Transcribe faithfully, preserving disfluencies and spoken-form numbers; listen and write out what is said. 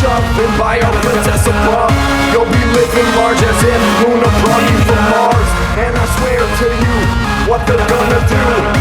shoving by a princess above. You'll be living large as if Luna brought you from Mars. And I swear to you, what they're gonna do